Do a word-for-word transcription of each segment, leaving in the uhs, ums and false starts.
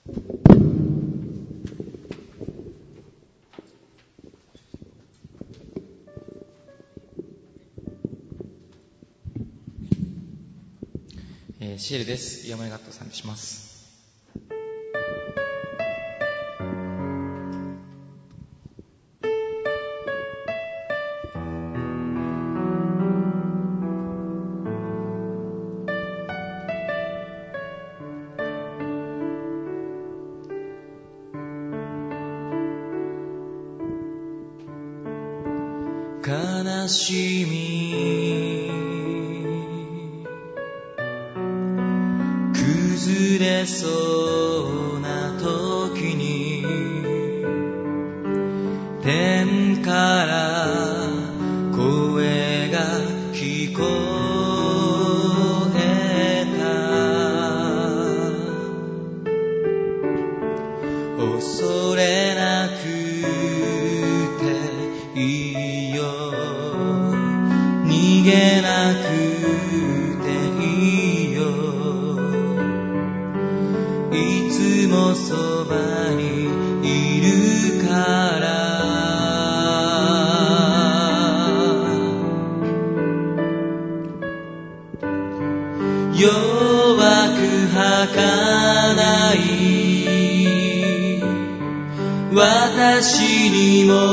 えー、シエルです。山根ガットさんにします。悲しみ崩れそうな時に天から声が聞こえた。恐れなくていいよ、逃げなくていいよ、いつもそばにいるから。弱く儚い私にも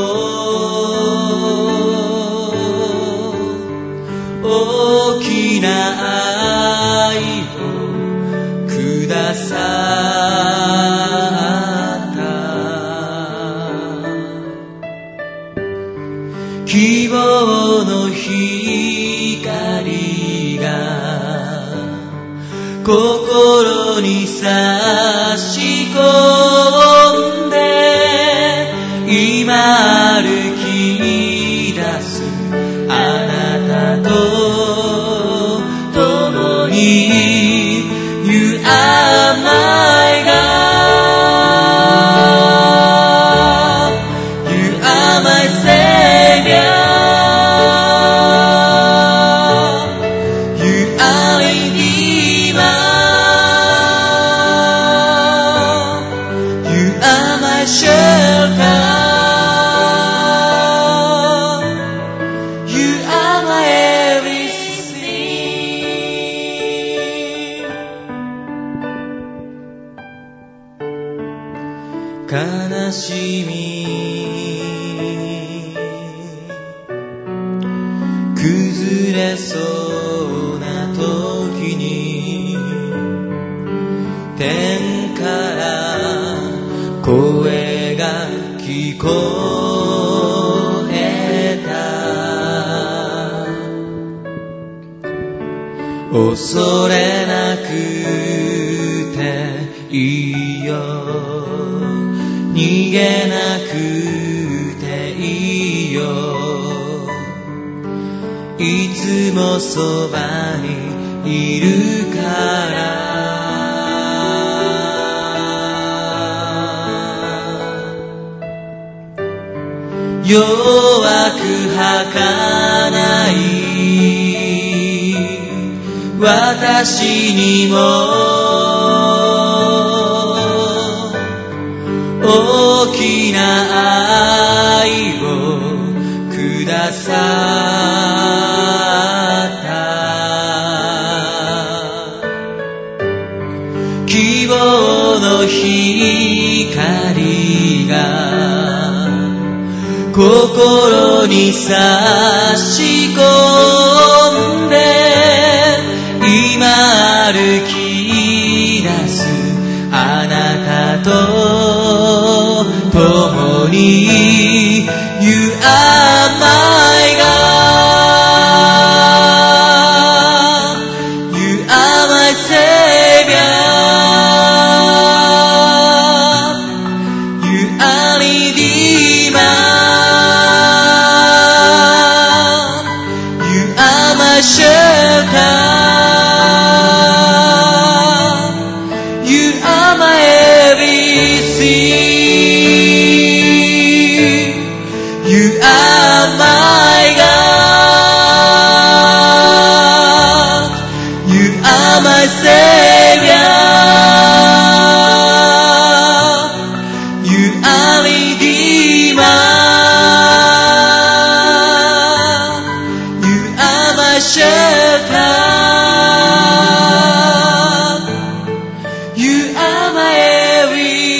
大きな愛をくださった。希望の光が心に差し込んで今歩き出すあなたと共に You are my God, You are my Savior, You are Redeemer, You are my shelter, You are my everything. 悲しみ崩れそうな時に天から声が聞こえた。恐れなくていいよ、逃げなくていいよ、いつもそばにいるから。弱く儚い私にも大きな愛をくださった。希望の光が心に差し込んで今歩き出すあなたと共に You are my God, You are my Savior, You are Redeemer, You are my shelter, You are my everything. You are my God, You are my Savior, You are my